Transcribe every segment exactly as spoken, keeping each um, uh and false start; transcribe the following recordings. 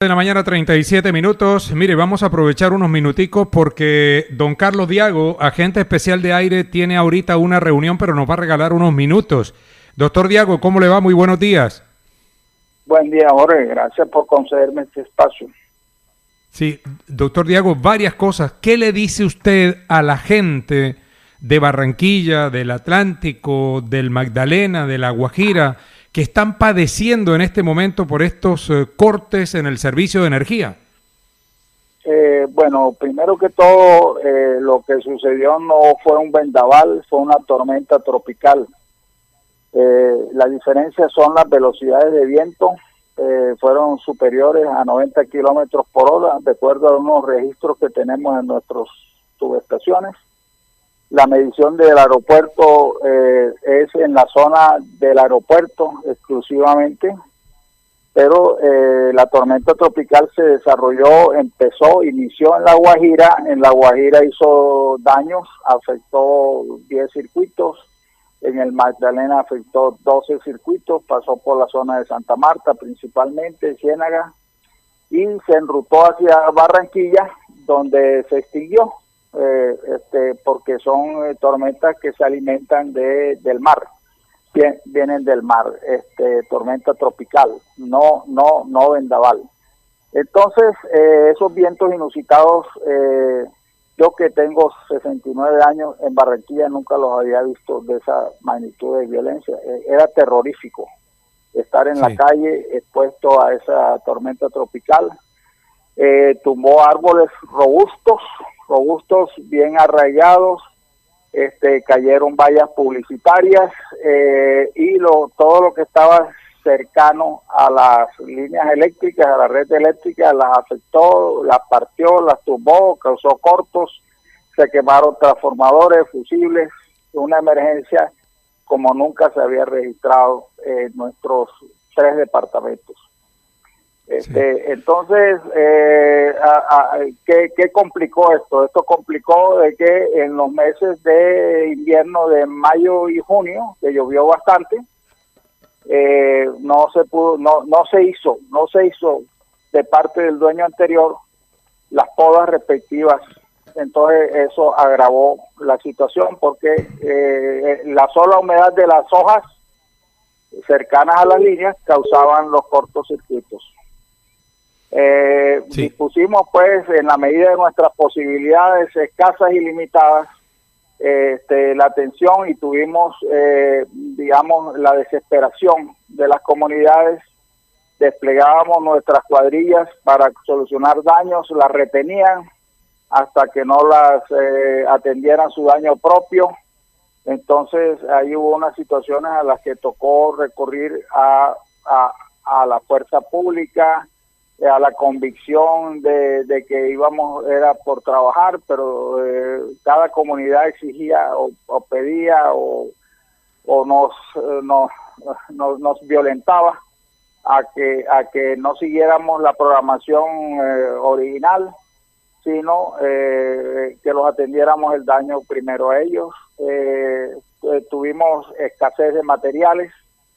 De la mañana, treinta y siete minutos. Mire, vamos a aprovechar unos minuticos porque don Carlos Diago, agente especial de aire, tiene ahorita una reunión, pero nos va a regalar unos minutos. Doctor Diago, ¿cómo le va? Muy buenos días. Buen día, Jorge. Gracias por concederme este espacio. Sí, doctor Diago, varias cosas. ¿Qué le dice usted a la gente de Barranquilla, del Atlántico, del Magdalena, de La Guajira, que están padeciendo en este momento por estos eh, cortes en el servicio de energía? Eh, bueno, primero que todo, eh, lo que sucedió no fue un vendaval, fue una tormenta tropical. Eh, la diferencia son las velocidades de viento, eh, fueron superiores a noventa kilómetros por hora, de acuerdo a unos registros que tenemos en nuestras subestaciones. La medición del aeropuerto eh, es en la zona del aeropuerto exclusivamente, pero eh, la tormenta tropical se desarrolló, empezó, inició en La Guajira. En La Guajira hizo daños, afectó diez circuitos, en el Magdalena afectó doce circuitos, pasó por la zona de Santa Marta principalmente, Ciénaga, y se enrutó hacia Barranquilla, donde se extinguió. Eh, este, porque son eh, tormentas que se alimentan de del mar, Bien, vienen del mar, este, tormenta tropical, no no no vendaval. Entonces, eh, esos vientos inusitados, eh, yo que tengo sesenta y nueve años en Barranquilla nunca los había visto de esa magnitud de violencia. Eh, era terrorífico estar en sí. la calle expuesto a esa tormenta tropical. Eh, tumbó árboles robustos, robustos, bien arraigados, este, cayeron vallas publicitarias eh, y lo, todo lo que estaba cercano a las líneas eléctricas, a la red eléctrica, las afectó, las partió, las tumbó, causó cortos, se quemaron transformadores, fusibles, una emergencia como nunca se había registrado en nuestros tres departamentos. Este, sí. Entonces, eh, a, a, ¿qué, ¿qué complicó esto? Esto complicó de que en los meses de invierno de mayo y junio, que llovió bastante, eh, no se pudo, no, no se hizo, no se hizo de parte del dueño anterior las podas respectivas. Entonces eso agravó la situación porque eh, la sola humedad de las hojas cercanas a las líneas causaban los cortocircuitos. Eh, sí. Dispusimos pues en la medida de nuestras posibilidades escasas y limitadas eh, este, la atención y tuvimos eh, digamos la desesperación de las comunidades. Desplegábamos nuestras cuadrillas para solucionar daños, las retenían hasta que no las eh, atendieran su daño propio. Entonces ahí hubo unas situaciones a las que tocó recurrir a, a, a la fuerza pública, a la convicción de, de que íbamos, era por trabajar, pero eh, cada comunidad exigía o, o pedía o, o nos, nos, nos, nos violentaba a que, a que no siguiéramos la programación eh, original, sino eh, que los atendiéramos el daño primero a ellos. Eh, eh, tuvimos escasez de materiales,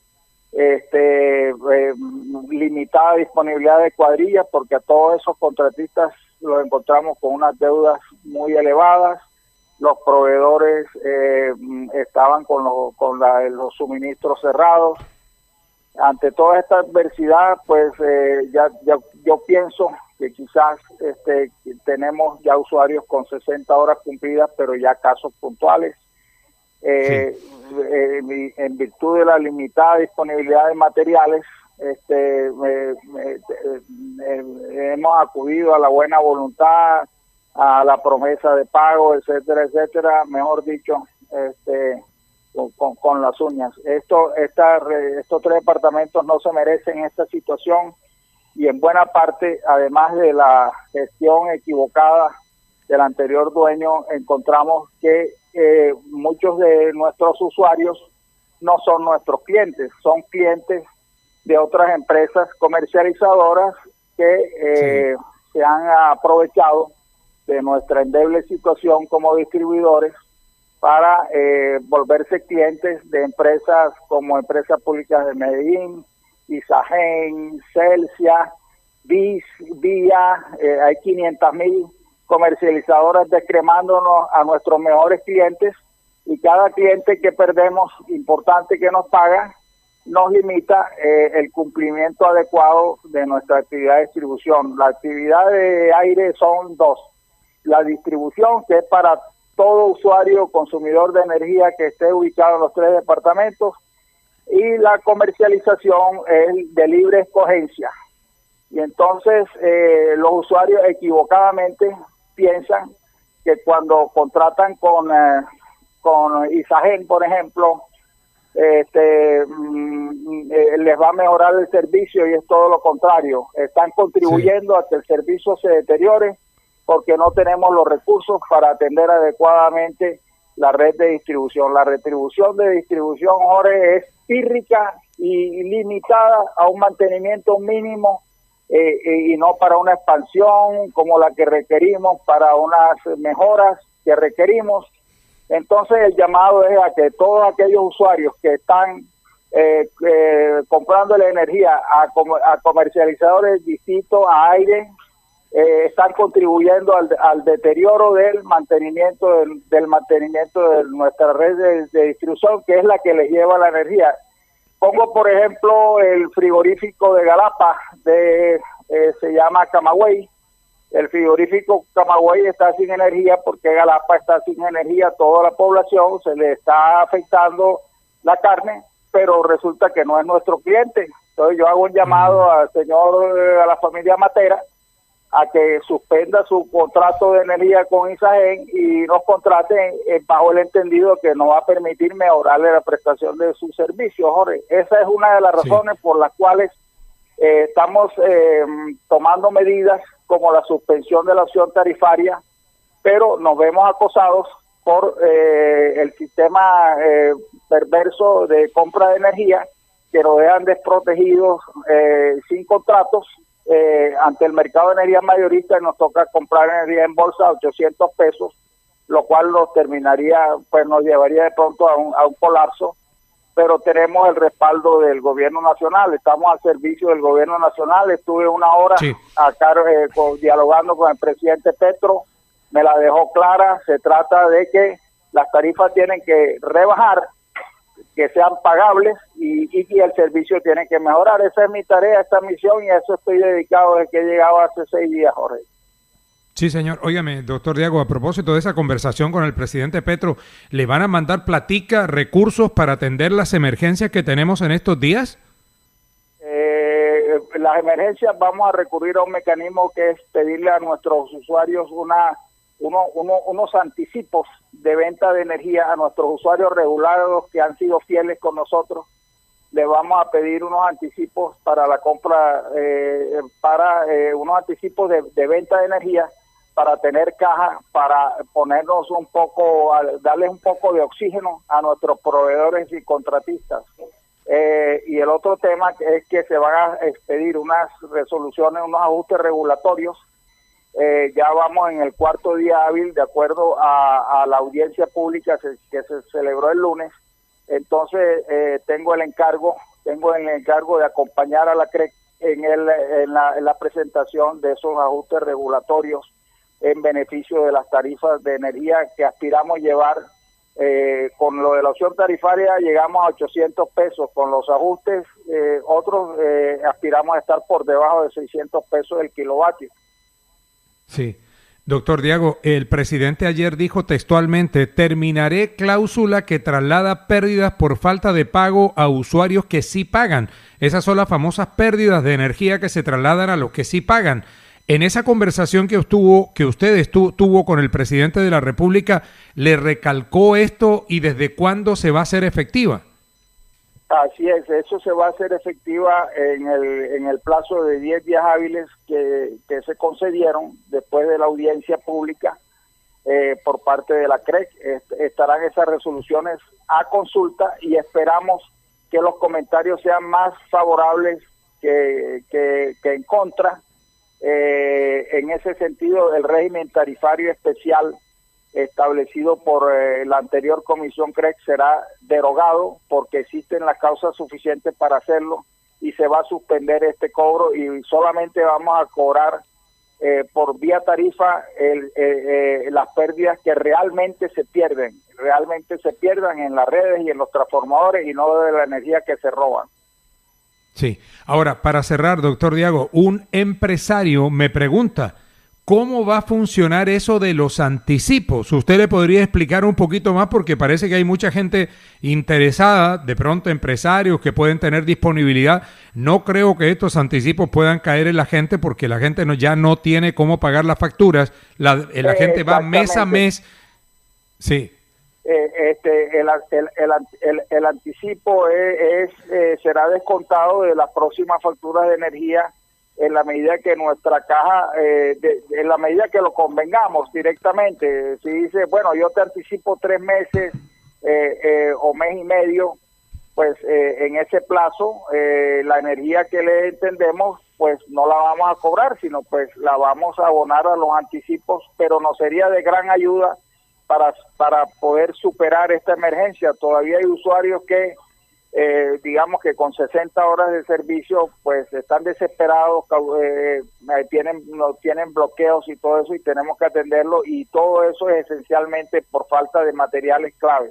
este eh, limitada disponibilidad de cuadrillas, porque a todos esos contratistas los encontramos con unas deudas muy elevadas. Los proveedores eh, estaban con, los, con la, los suministros cerrados. Ante toda esta adversidad, pues eh, ya, ya yo pienso que quizás este tenemos ya usuarios con sesenta horas cumplidas, pero ya casos puntuales. Eh, sí. eh, en virtud de la limitada disponibilidad de materiales, este eh, eh, eh, hemos acudido a la buena voluntad, a la promesa de pago, etcétera, etcétera, mejor dicho, este con, con, con las uñas. Esto, esta, estos tres departamentos no se merecen esta situación y en buena parte, además de la gestión equivocada del anterior dueño, encontramos que eh, muchos de nuestros usuarios no son nuestros clientes, son clientes de otras empresas comercializadoras que eh, sí. se han aprovechado de nuestra endeble situación como distribuidores para eh, volverse clientes de empresas como Empresas Públicas de Medellín, Isagen, Celsia, vi, vi ya, eh, hay quinientas mil comercializadoras descremándonos a nuestros mejores clientes, y cada cliente que perdemos, importante que nos paga, nos limita eh, el cumplimiento adecuado de nuestra actividad de distribución. La actividad de aire son dos: la distribución, que es para todo usuario consumidor de energía que esté ubicado en los tres departamentos, y la comercialización es de libre escogencia. Y entonces eh, los usuarios equivocadamente piensan que cuando contratan con, eh, con Isagen, por ejemplo, este mm, eh, les va a mejorar el servicio, y es todo lo contrario. Están contribuyendo sí. a que el servicio se deteriore, porque no tenemos los recursos para atender adecuadamente la red de distribución. La retribución de distribución, Jorge, es pírrica y limitada a un mantenimiento mínimo, eh, y no para una expansión como la que requerimos, para unas mejoras que requerimos. Entonces el llamado es a que todos aquellos usuarios que están eh, eh, comprando la energía a, com a comercializadores distintos a aire, eh, están contribuyendo al, al deterioro del mantenimiento del, del mantenimiento de nuestra red de, de distribución, que es la que les lleva la energía. Pongo por ejemplo el frigorífico de Galapa, de eh, se llama Camagüey. El frigorífico Camagüey está sin energía porque Galapa está sin energía. Toda la población se le está afectando la carne, pero resulta que no es nuestro cliente. Entonces yo hago un llamado al señor, a la familia Matera, a que suspenda su contrato de energía con Isagen y nos contraten eh, bajo el entendido que no va a permitir mejorarle la prestación de sus servicios, Jorge. Esa es una de las razones sí. por las cuales eh, estamos eh, tomando medidas como la suspensión de la opción tarifaria, pero nos vemos acosados por eh, el sistema eh, perverso de compra de energía, que nos dejan desprotegidos eh, sin contratos eh, ante el mercado de energía mayorista, y nos toca comprar energía en bolsa a ochocientos pesos, lo cual nos terminaría, pues nos llevaría de pronto a un, a un colapso. Pero tenemos el respaldo del gobierno nacional, estamos al servicio del gobierno nacional. Estuve una hora sí. acá eh, con, dialogando con el presidente Petro, me la dejó clara. Se trata de que las tarifas tienen que rebajar, que sean pagables, y, y el servicio tiene que mejorar. Esa es mi tarea, esta misión, y a eso estoy dedicado desde que he llegado hace seis días, Jorge. Sí, señor. Óigame, doctor Diago, a propósito de esa conversación con el presidente Petro, ¿le van a mandar platica, recursos para atender las emergencias que tenemos en estos días? Eh, las emergencias vamos a recurrir a un mecanismo que es pedirle a nuestros usuarios una uno, uno, unos anticipos de venta de energía a nuestros usuarios regulados que han sido fieles con nosotros. Le vamos a pedir unos anticipos para la compra, eh, para eh, unos anticipos de, de venta de energía, para tener caja, para ponernos un poco, darles un poco de oxígeno a nuestros proveedores y contratistas. Eh, y el otro tema es que se van a expedir unas resoluciones, unos ajustes regulatorios. Eh, ya vamos en el cuarto día hábil, de acuerdo a, a la audiencia pública que, que se celebró el lunes. Entonces eh, tengo el encargo, tengo el encargo de acompañar a la C R E C en, el, en, la, en la presentación de esos ajustes regulatorios en beneficio de las tarifas de energía que aspiramos llevar. Eh, con lo de la opción tarifaria llegamos a ochocientos pesos, con los ajustes eh, otros eh, aspiramos a estar por debajo de seiscientos pesos el kilovatio. Sí. Doctor Diago, el presidente ayer dijo textualmente: terminaré cláusula que traslada pérdidas por falta de pago a usuarios que sí pagan. Esas son las famosas pérdidas de energía que se trasladan a los que sí pagan. En esa conversación que estuvo, que usted estuvo, tuvo con el presidente de la República, ¿le recalcó esto y desde cuándo se va a hacer efectiva? Así es, eso se va a hacer efectiva en el en el plazo de diez días hábiles que, que se concedieron después de la audiencia pública eh, por parte de la C R E C. Est estarán esas resoluciones a consulta y esperamos que los comentarios sean más favorables que, que, que en contra. Eh, en ese sentido, el régimen tarifario especial establecido por eh, la anterior comisión C R E C será derogado porque existen las causas suficientes para hacerlo, y se va a suspender este cobro y solamente vamos a cobrar eh, por vía tarifa el, eh, eh, las pérdidas que realmente se pierden, realmente se pierdan en las redes y en los transformadores y no de la energía que se roban. Sí. Ahora, para cerrar, doctor Diago, un empresario me pregunta, ¿cómo va a funcionar eso de los anticipos? ¿Usted le podría explicar un poquito más? Porque parece que hay mucha gente interesada, de pronto empresarios que pueden tener disponibilidad. No creo que estos anticipos puedan caer en la gente porque la gente no, ya no tiene cómo pagar las facturas. La, la eh, gente va mes a mes. Sí. Eh, este, el, el, el, el, el anticipo es, es eh, será descontado de las próximas facturas de energía en la medida que nuestra caja, eh, de, en la medida que lo convengamos directamente. Si dice, bueno, yo te anticipo tres meses eh, eh, o mes y medio, pues eh, en ese plazo eh, la energía que le entendemos, pues no la vamos a cobrar, sino pues la vamos a abonar a los anticipos, pero nos sería de gran ayuda para, para poder superar esta emergencia. Todavía hay usuarios que Eh, digamos que con sesenta horas de servicio pues están desesperados, eh, tienen no, tienen bloqueos y todo eso y tenemos que atenderlo y todo eso es esencialmente por falta de materiales claves.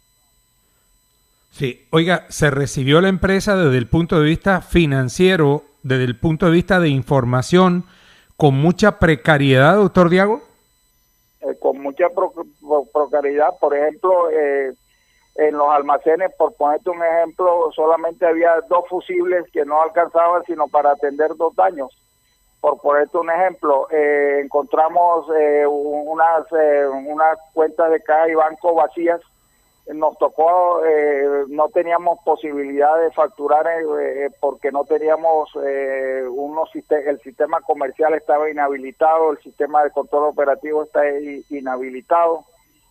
Sí, oiga, ¿se recibió la empresa desde el punto de vista financiero, desde el punto de vista de información, con mucha precariedad, doctor Diago? Eh, con mucha pro, pro, precariedad, por ejemplo, eh, en los almacenes, por ponerte un ejemplo, solamente había dos fusibles que no alcanzaban sino para atender dos daños. Por ponerte un ejemplo, eh, encontramos eh, unas, eh, unas cuentas de caja y banco vacías. Nos tocó, eh, no teníamos posibilidad de facturar eh, porque no teníamos eh, unos el sistema comercial estaba inhabilitado, el sistema de control operativo está inhabilitado.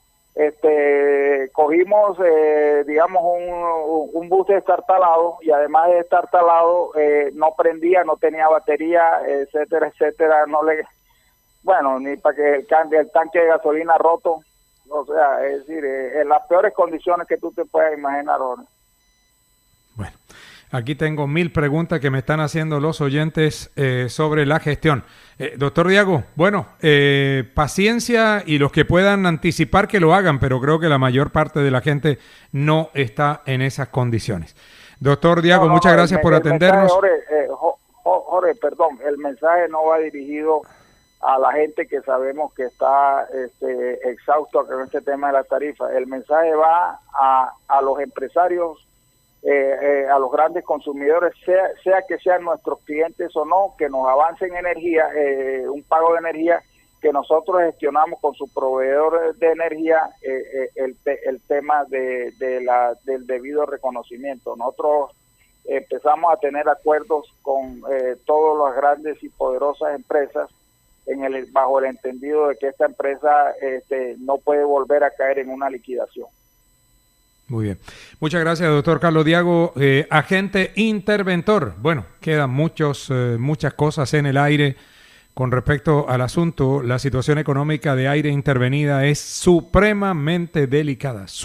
Este, cogimos, eh, digamos, un, un bus destartalado y además de destartalado eh, no prendía, no tenía batería, etcétera, etcétera, no le, bueno, ni para que el, can, el tanque de gasolina roto, o sea, es decir, eh, en las peores condiciones que tú te puedas imaginar ahora. Bueno, aquí tengo mil preguntas que me están haciendo los oyentes eh, sobre la gestión. Eh, doctor Diago, bueno, eh, paciencia y los que puedan anticipar que lo hagan, pero creo que la mayor parte de la gente no está en esas condiciones. Doctor Diago, no, no, muchas gracias el, por el atendernos. Mensaje, Jorge, eh, Jorge, perdón, el mensaje no va dirigido a la gente que sabemos que está este, exhausto con este tema de la tarifa. El mensaje va a, a los empresarios, Eh, eh, a los grandes consumidores, sea, sea que sean nuestros clientes o no, que nos avancen energía, eh, un pago de energía que nosotros gestionamos con su proveedor de energía, eh, eh, el, el tema de, de la, del debido reconocimiento. Nosotros empezamos a tener acuerdos con eh, todas las grandes y poderosas empresas en el bajo el entendido de que esta empresa este, no puede volver a caer en una liquidación. Muy bien. Muchas gracias, doctor Carlos Diago, eh, agente interventor. Bueno, quedan muchos, eh, muchas cosas en el aire con respecto al asunto. La situación económica de Aire Intervenida es supremamente delicada.